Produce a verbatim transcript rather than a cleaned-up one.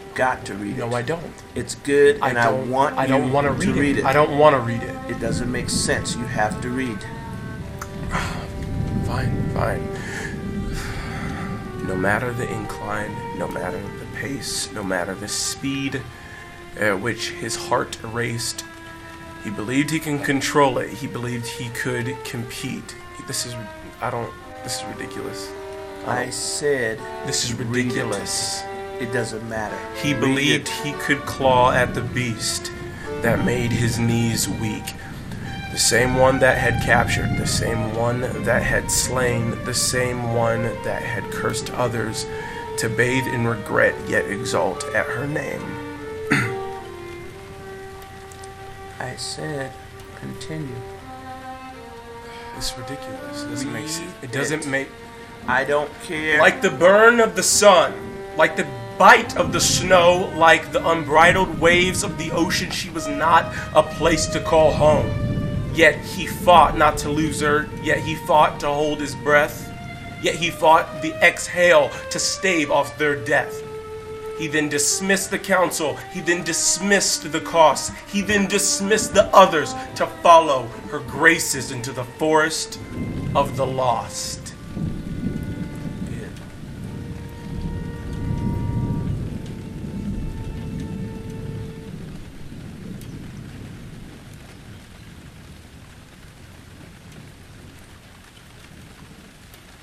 got to read it. No, I don't. It's good, and I I, don't want I don't you want to to read, read it. it. I don't want to read it. It doesn't make sense. You have to read. Fine, fine. No matter the incline, no matter the pace, no matter the speed at which his heart raced, he believed he can control it. He believed he could compete. This is, I don't, this is ridiculous. I, I said this is read ridiculous. It. It doesn't matter. He Read believed it. he could claw at the beast that made his knees weak. The same one that had captured, the same one that had slain, the same one that had cursed others to bathe in regret yet exult at her name. I said continue. It's ridiculous. It doesn't make Read sense. It doesn't it. make... I don't care. Like the burn of the sun, like the bite of the snow, like the unbridled waves of the ocean, she was not a place to call home. Yet he fought not to lose her, yet he fought to hold his breath, yet he fought the exhale to stave off their death. He then dismissed the council, he then dismissed the cost, he then dismissed the others to follow her graces into the forest of the lost.